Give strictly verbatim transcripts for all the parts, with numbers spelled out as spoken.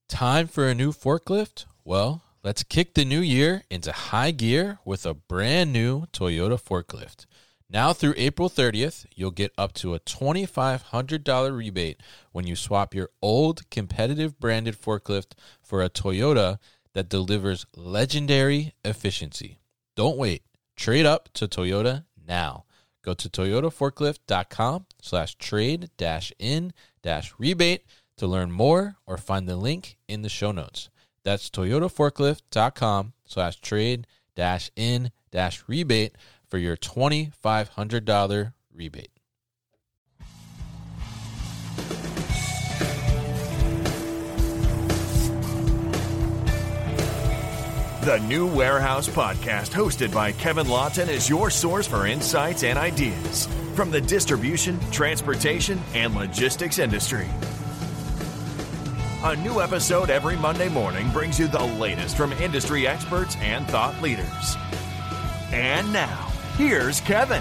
Time for a new forklift? Well, let's kick the new year into high gear with a brand new Toyota forklift. Now through April thirtieth, you'll get up to a two thousand five hundred dollars rebate when you swap your old competitive branded forklift for a Toyota that delivers legendary efficiency. Don't wait. Trade up to Toyota now. Go to toyotaforklift.com slash trade dash in dash rebate to learn more or find the link in the show notes. That's toyotaforklift.com slash trade dash in dash rebate for your two thousand five hundred dollars rebate. The New Warehouse Podcast, hosted by Kevin Lawton, is your source for insights and ideas from the distribution, transportation, and logistics industry. A new episode every Monday morning brings you the latest from industry experts and thought leaders. And now, here's Kevin.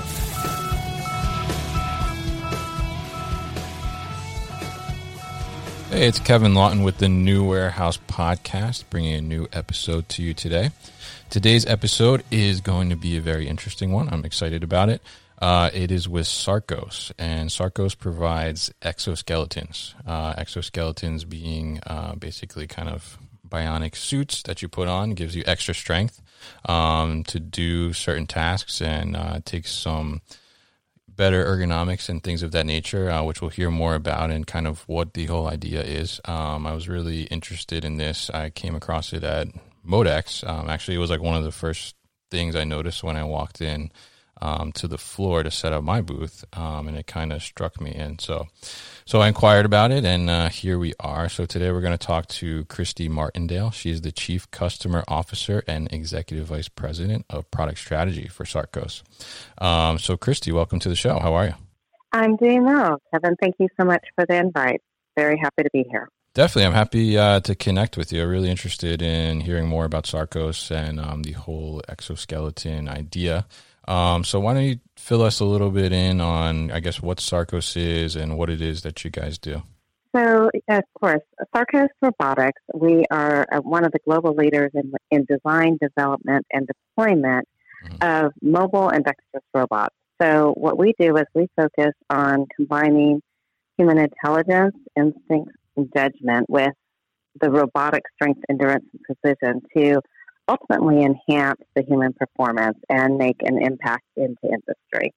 Hey, it's Kevin Lawton with the New Warehouse Podcast, bringing a new episode to you today. Today's episode is going to be a very interesting one. I'm excited about it. Uh, it is with Sarcos, and Sarcos provides exoskeletons. Uh, exoskeletons being uh, basically kind of bionic suits that you put on, gives you extra strength um, to do certain tasks, and uh, takes some better ergonomics and things of that nature, uh, which we'll hear more about and kind of what the whole idea is. Um, I was really interested in this. I came across it at Modex. Um, actually, it was like one of the first things I noticed when I walked in um, to the floor to set up my booth, um, and it kind of struck me. And so so I inquired about it, and uh, here we are. So today we're going to talk to Christy Martindale. She's the Chief Customer Officer and Executive Vice President of Product Strategy for Sarcos. Um, so Christy, welcome to the show. How are you? I'm doing well, Kevin. Thank you so much for the invite. Very happy to be here. Definitely. I'm happy uh, to connect with you. I'm really interested in hearing more about Sarcos and um, the whole exoskeleton idea. Um, so why don't you fill us a little bit in on, I guess, what Sarcos is and what it is that you guys do? So, of course, Sarcos Robotics, we are uh, one of the global leaders in, in design, development, and deployment mm-hmm. of mobile and dexterous robots. So what we do is we focus on combining human intelligence, instinct, and judgment with the robotic strength, endurance, and precision to ultimately enhance the human performance and make an impact into industry.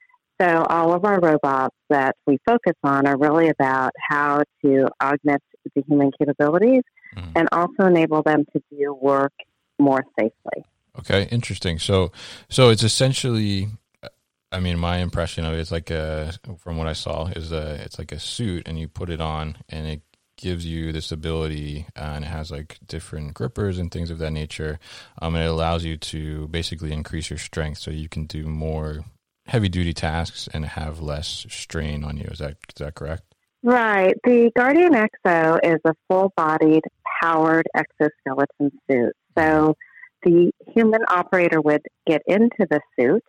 So all of our robots that we focus on are really about how to augment the human capabilities mm. and also enable them to do work more safely. Okay, interesting. So so it's essentially, I mean, my impression of it is like a, from what I saw, is a, it's like a suit and you put it on and it gives you this ability, uh, and it has like different grippers and things of that nature. Um, and it allows you to basically increase your strength so you can do more heavy duty tasks and have less strain on you. Is that, is that correct? Right. The Guardian Exo is a full bodied powered exoskeleton suit. So the human operator would get into the suit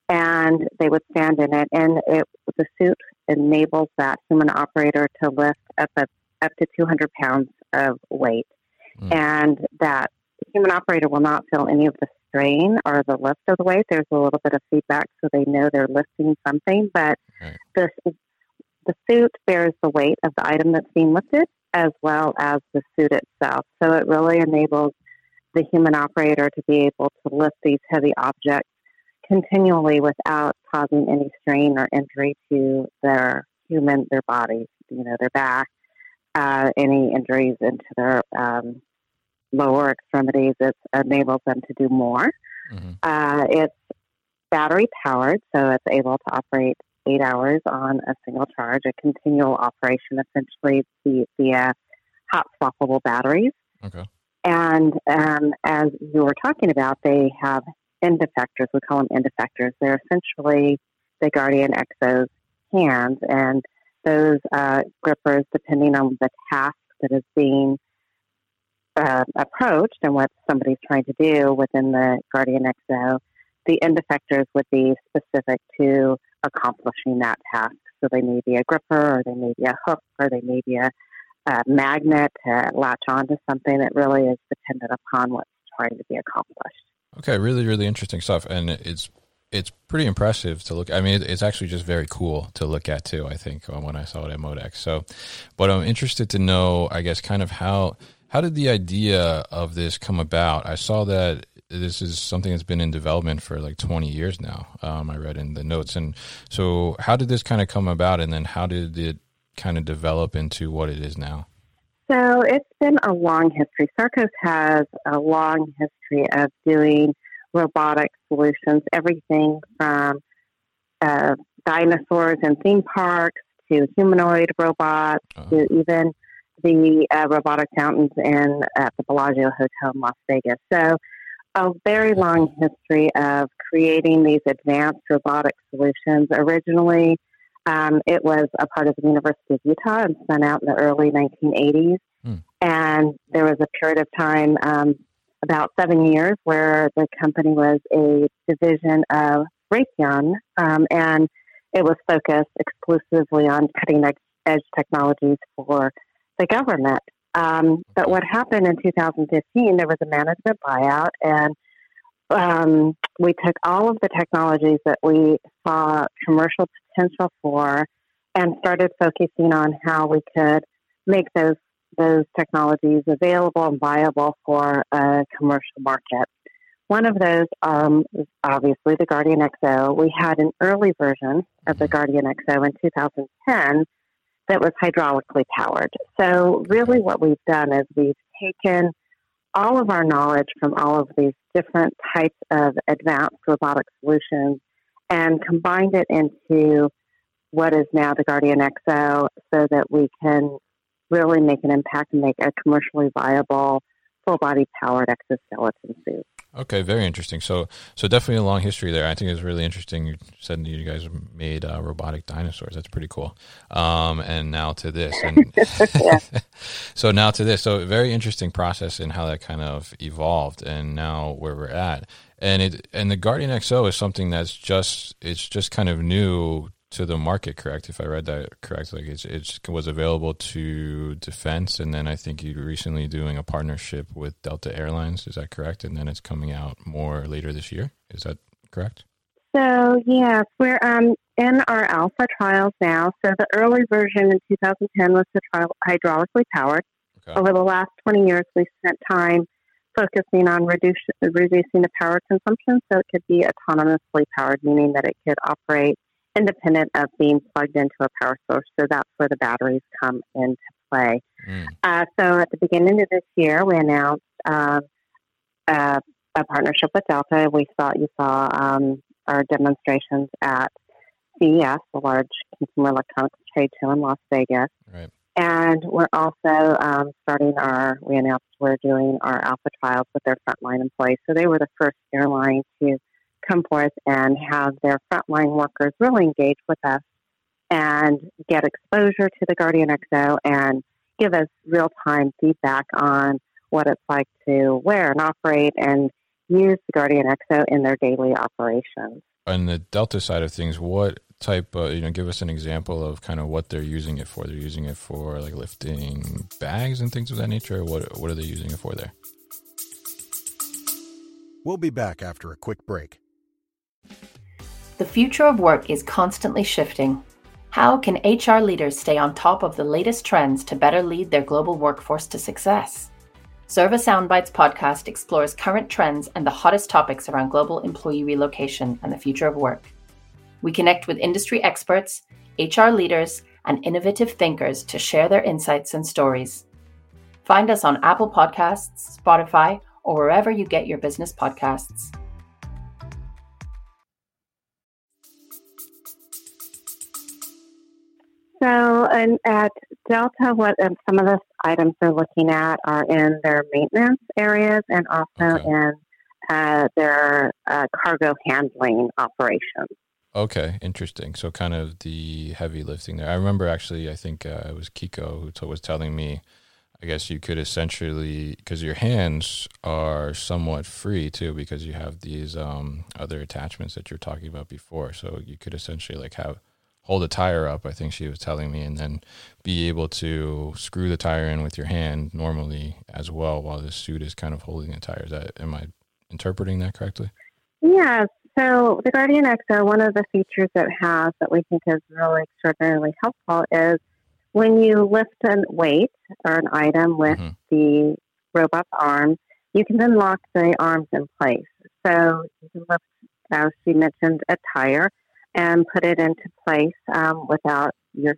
and they would stand in it, and it, the suit enables that human operator to lift up a up to two hundred pounds of weight. Mm. And that human operator will not feel any of the strain or the lift of the weight. There's a little bit of feedback so they know they're lifting something, but right. the, the suit bears the weight of the item that's being lifted as well as the suit itself. So it really enables the human operator to be able to lift these heavy objects continually without causing any strain or injury to their human, their bodies, you know, their back, Uh, any injuries into their um, lower extremities. It enables them to do more. Mm-hmm. Uh, it's battery powered, so it's able to operate eight hours on a single charge, a continual operation, essentially via, via hot swappable batteries. Okay. And um, as you were talking about, they have end effectors. We call them end effectors. They're essentially the Guardian Exo's hands, and those uh, grippers, depending on the task that is being uh, approached and what somebody's trying to do within the Guardian Exo, the end effectors would be specific to accomplishing that task. So they may be a gripper, or they may be a hook, or they may be a, a magnet to latch onto something. It really is dependent upon what's trying to be accomplished. Okay, really, really interesting stuff, and it's it's pretty impressive to look. I mean, it's actually just very cool to look at too. I think when I saw it at MODEX. So, but I'm interested to know, I guess, kind of how how did the idea of this come about? I saw that this is something that's been in development for like twenty years now. Um, I read in the notes, and so how did this kind of come about, and then how did it kind of develop into what it is now? So it's been a long history. Sarcos has a long history of doing robotic solutions, everything from uh, dinosaurs in theme parks to humanoid robots uh-huh. to even the uh, robotic fountains in at the Bellagio Hotel in Las Vegas. So a very long history of creating these advanced robotic solutions. Originally, um, it was a part of the University of Utah and spun out in the early nineteen eighties. Hmm. And there was a period of time, um, about seven years, where the company was a division of Raytheon, um, and it was focused exclusively on cutting-edge technologies for the government. Um, but what happened in two thousand fifteen, there was a management buyout, and um, we took all of the technologies that we saw commercial potential for and started focusing on how we could make those those technologies available and viable for a commercial market. One of those um, is obviously the Guardian X O. We had an early version of the Guardian X O in two thousand ten that was hydraulically powered. So really what we've done is we've taken all of our knowledge from all of these different types of advanced robotic solutions and combined it into what is now the Guardian X O so that we can really make an impact and make a commercially viable, full-body powered exoskeleton suit. Okay, very interesting. So, so definitely a long history there. I think it's really interesting. You said you guys made uh, robotic dinosaurs. That's pretty cool. Um, and now to this, and so now to this. So, very interesting process in how that kind of evolved, and now where we're at. And it and the Guardian X O is something that's just it's just kind of new to the market, correct? If I read that correctly, like it's, it was available to defense, and then I think you're recently doing a partnership with Delta Airlines. Is that correct? And then it's coming out more later this year. Is that correct? So yes, we're um, in our alpha trials now. So the early version in two thousand ten was the trial hydraulically powered. Okay. Over the last twenty years, we spent time focusing on reduce, reducing the power consumption, so it could be autonomously powered, meaning that it could operate independent of being plugged into a power source. So that's where the batteries come into play. Mm. Uh, so at the beginning of this year, we announced uh, uh, a partnership with Delta. We saw you saw um, our demonstrations at C E S, the large consumer electronics trade show in Las Vegas. Right. And we're also um, starting our, we announced we're doing our alpha trials with their frontline employees. So they were the first airline to come forth and have their frontline workers really engage with us and get exposure to the Guardian X O and give us real-time feedback on what it's like to wear and operate and use the Guardian X O in their daily operations. On the Delta side of things, what type of, you know, give us an example of kind of what they're using it for. They're using it for like lifting bags and things of that nature. What, what are they using it for there? We'll be back after a quick break. The future of work is constantly shifting. How can H R leaders stay on top of the latest trends to better lead their global workforce to success? Serve a Soundbites podcast explores current trends and the hottest topics around global employee relocation and the future of work. We connect with industry experts, H R leaders, and innovative thinkers to share their insights and stories. Find us on Apple Podcasts, Spotify, or wherever you get your business podcasts. So, and at Delta, what um, some of the items they're looking at are in their maintenance areas and also okay. in uh, their uh, cargo handling operations. Okay, interesting. So kind of the heavy lifting there. I remember actually, I think uh, it was Kiko who t- was telling me, I guess you could essentially, because your hands are somewhat free too, because you have these um, other attachments that you're talking about before. So you could essentially like have hold a tire up, I think she was telling me, and then be able to screw the tire in with your hand normally as well while the suit is kind of holding the tire. Is that, am I interpreting that correctly? Yeah. So the Guardian X O, one of the features it has that we think is really extraordinarily helpful is when you lift a weight or an item with mm-hmm. the robot's arms, you can then lock the arms in place. So you can lift, as she mentioned, a tire and put it into place um, without your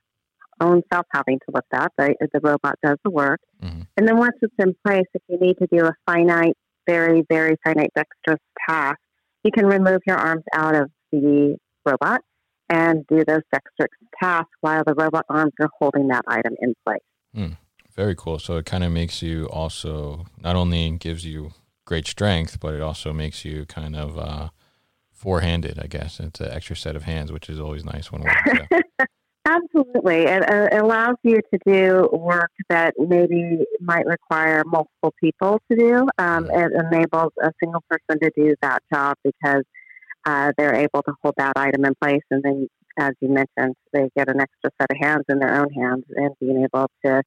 own self having to lift that. The, the robot does the work. Mm-hmm. And then once it's in place, if you need to do a finite, very, very finite dexterous task, you can remove your arms out of the robot and do those dexterous tasks while the robot arms are holding that item in place. Mm, very cool. So it kind of makes you also, not only gives you great strength, but it also makes you kind of uh, four-handed, I guess. It's an extra set of hands, which is always nice when working. Absolutely. It, uh, it allows you to do work that maybe might require multiple people to do. Um, it enables a single person to do that job because uh, they're able to hold that item in place. And then, as you mentioned, they get an extra set of hands in their own hands and being able to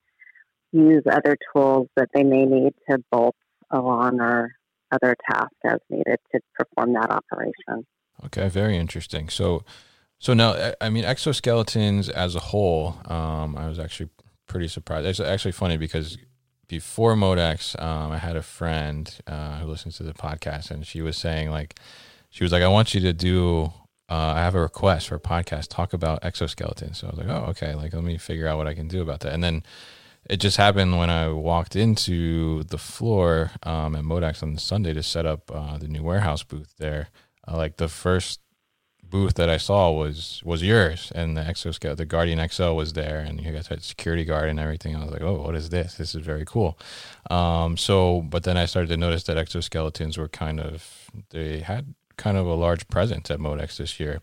use other tools that they may need to bolt along or other tasks as needed to perform that operation. Okay, very interesting. So, So now, I mean, exoskeletons as a whole, um, I was actually pretty surprised. It's actually funny because before Modex, um, I had a friend uh, who listens to the podcast, and she was saying, like, she was like, I want you to do, uh, I have a request for a podcast, talk about exoskeletons. So I was like, oh, okay, like, let me figure out what I can do about that. And then it just happened when I walked into the floor um, at Modex on Sunday to set up uh, the new warehouse booth there. Uh, like, the first booth that I saw was was yours, and the exoskeleton, the Guardian X O was there, and you guys had security guard and everything. I was like, oh, what is this? This is very cool. Um, so, but then I started to notice that exoskeletons were kind of, they had kind of a large presence at Modex this year.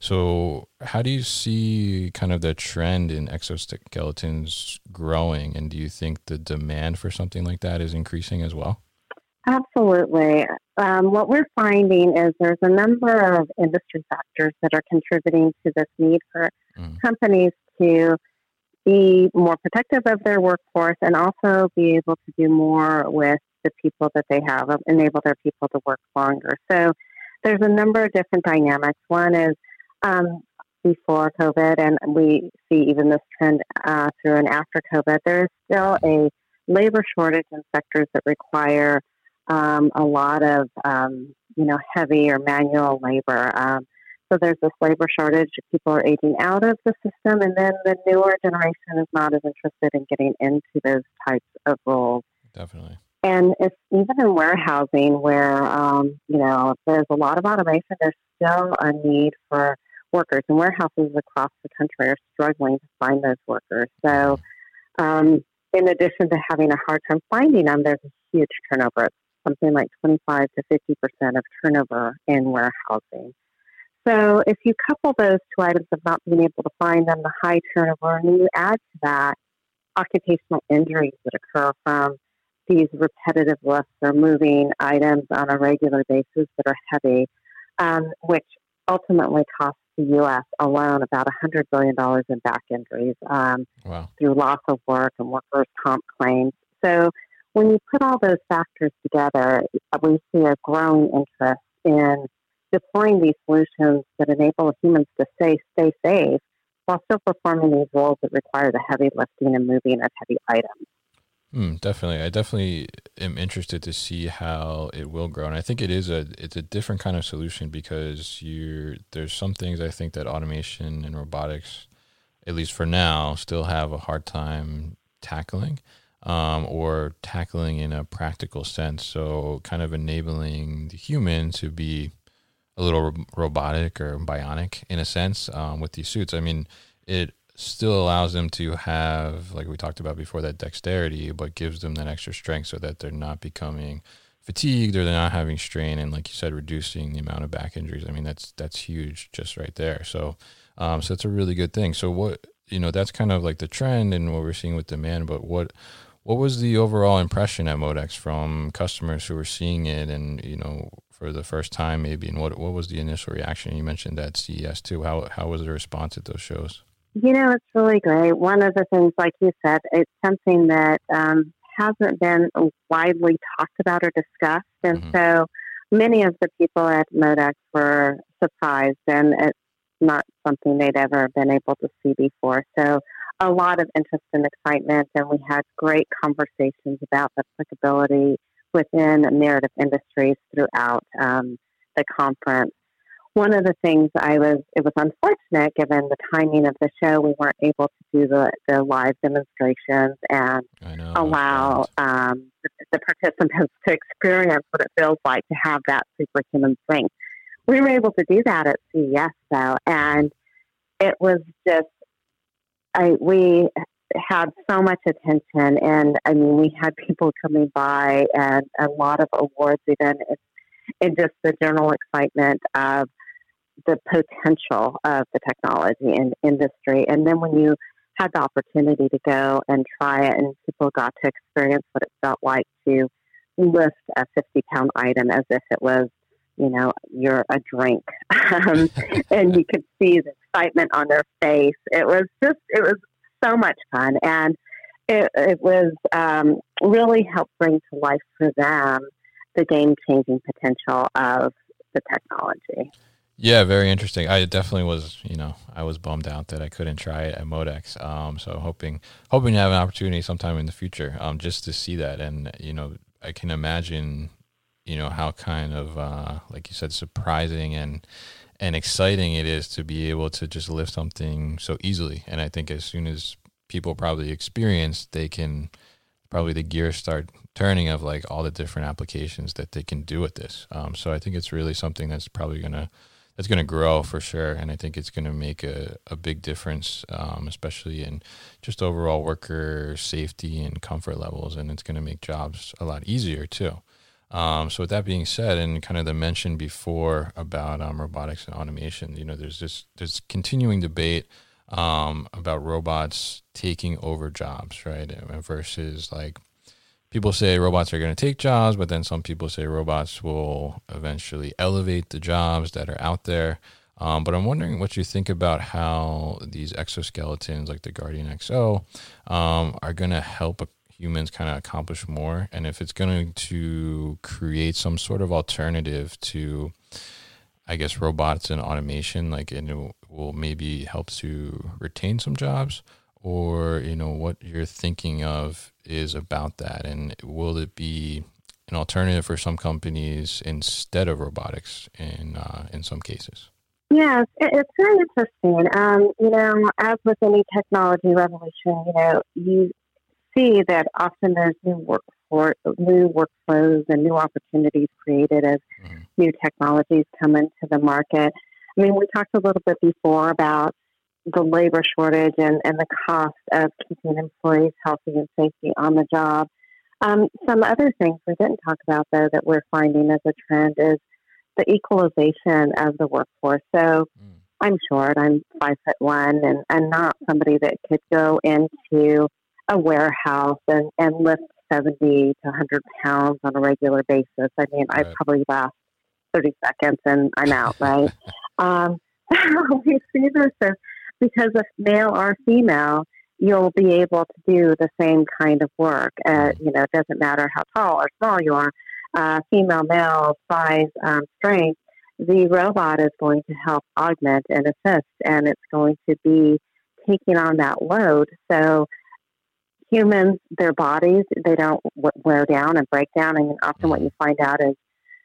So how do you see kind of the trend in exoskeletons growing, and do you think the demand for something like that is increasing as well? Absolutely. Um, what we're finding is there's a number of industry factors that are contributing to this need for mm. companies to be more protective of their workforce and also be able to do more with the people that they have, enable their people to work longer. So there's a number of different dynamics. One is um, before COVID, and we see even this trend uh, through and after COVID, there is still a labor shortage in sectors that require Um, a lot of, um, you know, heavy or manual labor. Um, so there's this labor shortage. People are aging out of the system, and then the newer generation is not as interested in getting into those types of roles. Definitely. And it's even in warehousing where, um, you know, there's a lot of automation, there's still a need for workers. And warehouses across the country are struggling to find those workers. So um, in addition to having a hard time finding them, there's a huge turnover. It's something like twenty-five to fifty percent of turnover in warehousing. So if you couple those two items of not being able to find them, the high turnover, and then you add to that occupational injuries that occur from these repetitive lifts or moving items on a regular basis that are heavy, um, which ultimately costs the U S alone about one hundred billion dollars in back injuries um, wow. through loss of work and workers' comp claims. So when you put all those factors together, we see a growing interest in deploying these solutions that enable humans to stay, stay safe while still performing these roles that require the heavy lifting and moving of heavy items. Mm, definitely. I definitely am interested to see how it will grow. And I think it is a, it's a different kind of solution because you're, there's some things I think that automation and robotics, at least for now, still have a hard time tackling. Um, or tackling in a practical sense. So kind of enabling the human to be a little ro- robotic or bionic in a sense um, with these suits. I mean, it still allows them to have, like we talked about before, that dexterity, but gives them that extra strength so that they're not becoming fatigued or they're not having strain. And like you said, reducing the amount of back injuries. I mean, that's that's huge just right there. So, um, so that's a really good thing. So what, you know, that's kind of like the trend and what we're seeing with demand, but what, What was the overall impression at Modex from customers who were seeing it and, you know, for the first time, maybe, and what what was the initial reaction? You mentioned at C E S too. How how was the response at those shows? You know, it's really great. One of the things, like you said, it's something that um, hasn't been widely talked about or discussed, and mm-hmm. so many of the people at MODEX were surprised, and it's not something they'd ever been able to see before. So a lot of interest and excitement, and we had great conversations about the applicability within narrative industries throughout um, the conference. One of the things I was, it was unfortunate given the timing of the show, we weren't able to do the, the live demonstrations and know, allow um, the, the participants to experience what it feels like to have that superhuman strength. We were able to do that at C E S though, and it was just, I, we had so much attention, and I mean, we had people coming by and a lot of awards even, and just the general excitement of the potential of the technology in industry. And then when you had the opportunity to go and try it, and people got to experience what it felt like to lift a fifty pound item as if it was, you know, you're a drink, um, and you could see the excitement on their face. It was just, it was so much fun. And it, it was um, really helped bring to life for them the game-changing potential of the technology. Yeah, very interesting. I definitely was, you know, I was bummed out that I couldn't try it at MODEX. Um, so hoping, hoping to have an opportunity sometime in the future, um, just to see that. And, you know, I can imagine, you know, how kind of, uh, like you said, surprising and, and exciting it is to be able to just lift something so easily. And I think as soon as people probably experience, they can, probably the gears start turning of like all the different applications that they can do with this. Um, so I think it's really something that's probably going to, that's going to grow for sure. And I think it's going to make a, a big difference, um, especially in just overall worker safety and comfort levels. And it's going to make jobs a lot easier too. Um, so with that being said, and kind of the mention before about um, robotics and automation, you know, there's this, there's continuing debate um, about robots taking over jobs, right? Versus like, people say robots are going to take jobs, but then some people say robots will eventually elevate the jobs that are out there. Um, but I'm wondering what you think about how these exoskeletons like the Guardian X O um, are going to help humans kind of accomplish more, and if it's going to create some sort of alternative to, I guess, robots and automation, like it will maybe help to retain some jobs, or, you know, what you're thinking of is about that. And will it be an alternative for some companies instead of robotics in, uh, in some cases? Yes, it's very interesting. Um, you know, as with any technology revolution, you know, you see that often there's new work for, new workflows and new opportunities created as mm-hmm. new technologies come into the market. I mean, we talked a little bit before about the labor shortage and, and the cost of keeping employees healthy and safety on the job. Um, some other things we didn't talk about, though, that we're finding as a trend is the equalization of the workforce. So mm. I'm short, I'm five foot one, and, and not somebody that could go into a warehouse and, and lift seventy to one hundred pounds on a regular basis. I mean, right. I probably last thirty seconds and I'm out, right? um, we see this as, because of male or female, you'll be able to do the same kind of work. Uh, you know, it doesn't matter how tall or small you are, uh, female, male, size, um, strength, the robot is going to help augment and assist, and it's going to be taking on that load. So humans, their bodies, they don't wear down and break down. I mean, often what you find out is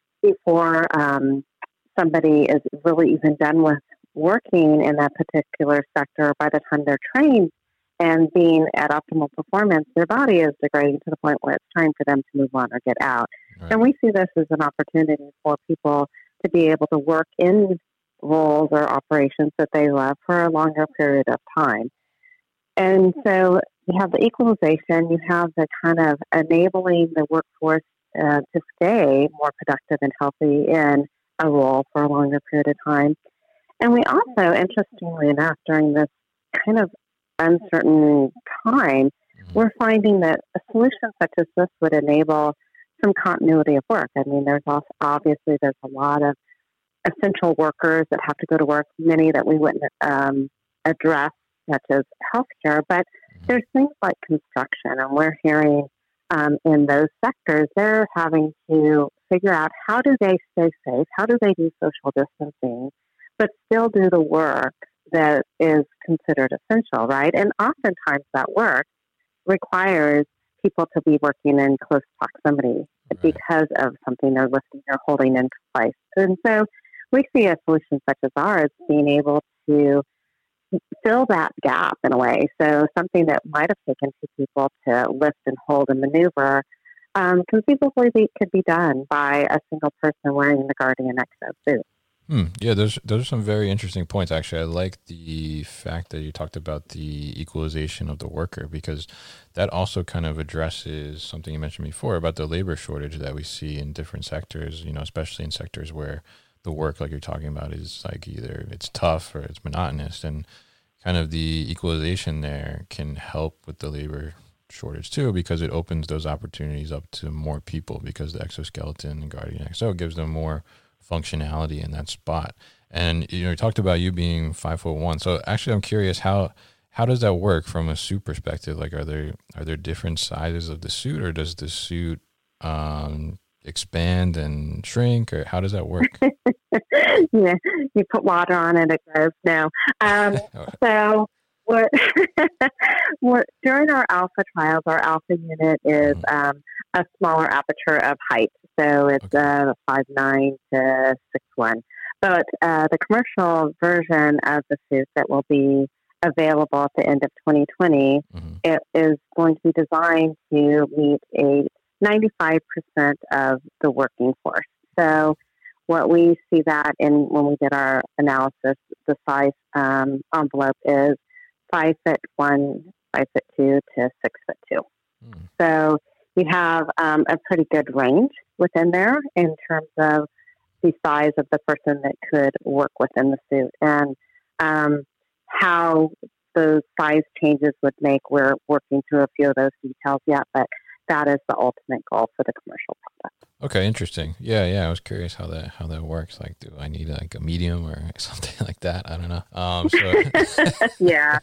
before um, somebody is really even done with working in that particular sector, by the time they're trained and being at optimal performance, their body is degrading to the point where it's time for them to move on or get out. Right. And we see this as an opportunity for people to be able to work in roles or operations that they love for a longer period of time. And so you have the equalization, you have the kind of enabling the workforce uh, to stay more productive and healthy in a role for a longer period of time. And we also, interestingly enough, during this kind of uncertain time, mm-hmm. we're finding that a solution such as this would enable some continuity of work. I mean, there's also, obviously there's a lot of essential workers that have to go to work, many that we wouldn't um, address, such as healthcare, but there's things like construction, and we're hearing um, in those sectors, they're having to figure out how do they stay safe, how do they do social distancing, but still do the work that is considered essential, right? And oftentimes that work requires people to be working in close proximity right. because of something they're lifting or holding into place. And so we see a solution such as ours being able to fill that gap in a way. So something that might have taken two people to lift and hold and maneuver um, conceivably be, could be done by a single person wearing the Guardian Exo suit. Hmm. Yeah, those those are some very interesting points. Actually, I like the fact that you talked about the equalization of the worker, because that also kind of addresses something you mentioned before about the labor shortage that we see in different sectors. You know, especially in sectors where the work, like you're talking about, is like either it's tough or it's monotonous, and kind of the equalization there can help with the labor shortage too, because it opens those opportunities up to more people, because the exoskeleton and Guardian Exo gives them more functionality in that spot. And you know, you talked about you being five foot one. So actually, I'm curious how how does that work from a suit perspective? Like, are there are there different sizes of the suit, or does the suit um, expand and shrink, or how does that work? Yeah, you put water on it, it goes. No. Um, so what, what during our alpha trials, our alpha unit is mm-hmm. um, a smaller aperture of height. So it's okay. uh, five nine to six one. But uh, the commercial version of the suit that will be available at the end of twenty twenty, mm-hmm. it is going to be designed to meet a ninety-five percent of the working force. So what we see that in when we did our analysis, the size um, envelope is five foot one, five foot two to six foot two. Mm. So you have um, a pretty good range within there in terms of the size of the person that could work within the suit, and um, how those size changes would make. We're working through a few of those details yet, but that is the ultimate goal for the commercial product. Okay, interesting. Yeah, yeah. I was curious how that how that works. Like, do I need like a medium or something like that? I don't know. Um, so yeah.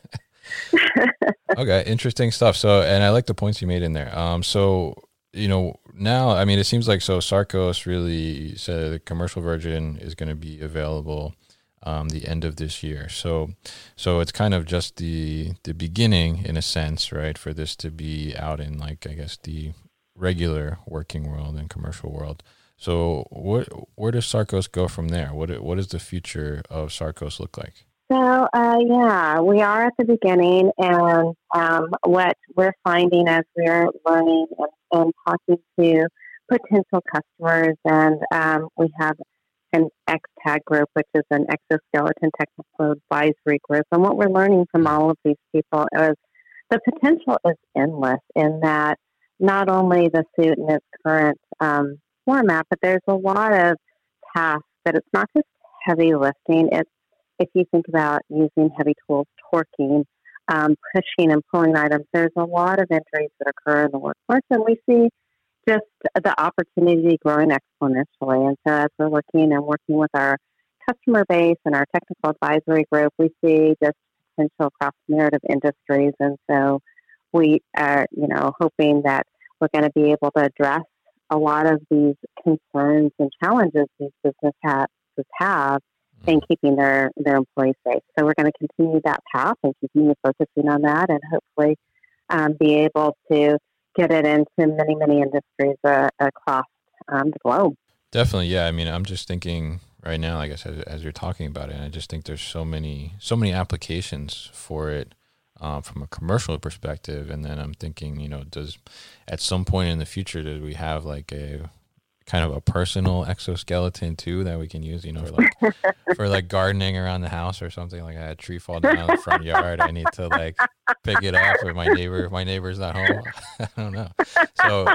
Okay, interesting stuff. So, and I like the points you made in there. Um, so you know, now, I mean, it seems like so Sarcos really said the commercial version is going to be available um, the end of this year. So, so it's kind of just the the beginning in a sense, right, for this to be out in, like, I guess, the regular working world and commercial world. So, what where does Sarcos go from there? What what does the future of Sarcos look like? So, uh, yeah, we are at the beginning, and um, what we're finding as we're learning and, and talking to potential customers, and um, we have an X TAG group, which is an exoskeleton technical advisory group, and what we're learning from all of these people is the potential is endless in that not only the suit in its current um, format, but there's a lot of tasks that it's not just heavy lifting, it's if you think about using heavy tools, torquing, um, pushing and pulling items, there's a lot of injuries that occur in the workforce, and we see just the opportunity growing exponentially. And so as we're looking and working with our customer base and our technical advisory group, we see just potential across myriad of industries. And so we are, you know, hoping that we're going to be able to address a lot of these concerns and challenges these business have, have and keeping their, their employees safe. So we're going to continue that path and continue focusing on that, and hopefully um, be able to get it into many, many industries uh, across um, the globe. Definitely, yeah. I mean, I'm just thinking right now, I guess, as, as you're talking about it, and I just think there's so many, so many applications for it um, from a commercial perspective. And then I'm thinking, you know, does at some point in the future, do we have like a kind of a personal exoskeleton too that we can use, you know, for like for like gardening around the house or something? Like I had a tree fall down in the front yard, I need to like pick it up if my neighbor if my neighbor's not home. I don't know. So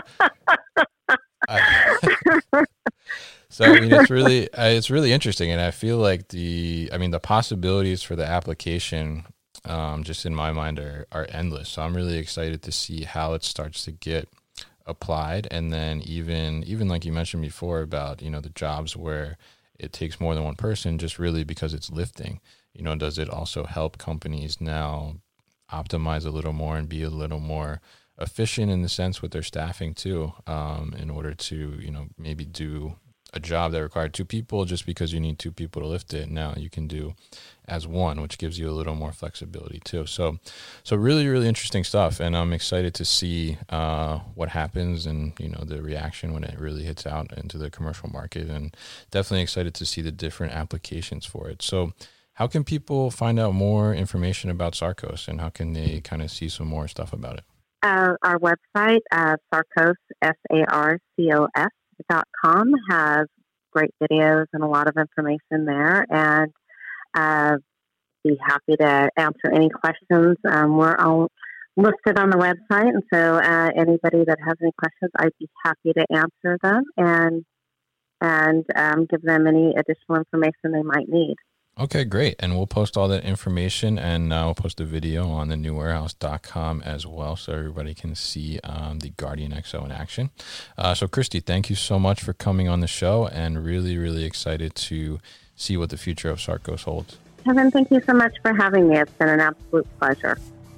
I, so I mean, it's really uh, it's really interesting, and I feel like the I mean the possibilities for the application um, just in my mind are are endless. So I'm really excited to see how it starts to get applied, and then even even like you mentioned before about, you know, the jobs where it takes more than one person, just really because it's lifting, you know, does it also help companies now optimize a little more and be a little more efficient in the sense with their staffing too, um, in order to, you know, maybe do a job that required two people just because you need two people to lift it. Now you can do as one, which gives you a little more flexibility too. So, so really, really interesting stuff. And I'm excited to see uh, what happens and, you know, the reaction when it really hits out into the commercial market, and definitely excited to see the different applications for it. So how can people find out more information about Sarcos, and how can they kind of see some more stuff about it? Uh, our website, uh, Sarcos, S A R C O S dot com, has great videos and a lot of information there, and uh, be happy to answer any questions. Um, we're all listed on the website, and so uh, anybody that has any questions, I'd be happy to answer them and and um, give them any additional information they might need. Okay, great. And we'll post all that information, and uh, we'll post a video on the new warehouse dot com as well, so everybody can see um, the Guardian X O in action. Uh, so, Christy, thank you so much for coming on the show, and really, really excited to see what the future of Sarcos holds. Kevin, thank you so much for having me. It's been an absolute pleasure.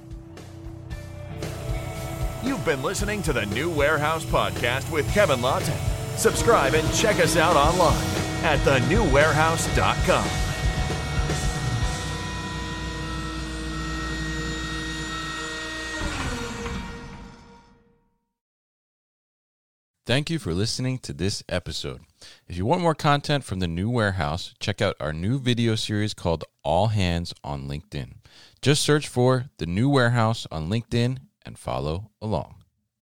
You've been listening to the New Warehouse Podcast with Kevin Lawton. Subscribe and check us out online at the new warehouse dot com. Thank you for listening to this episode. If you want more content from the New Warehouse, check out our new video series called All Hands on LinkedIn. Just search for the New Warehouse on LinkedIn and follow along.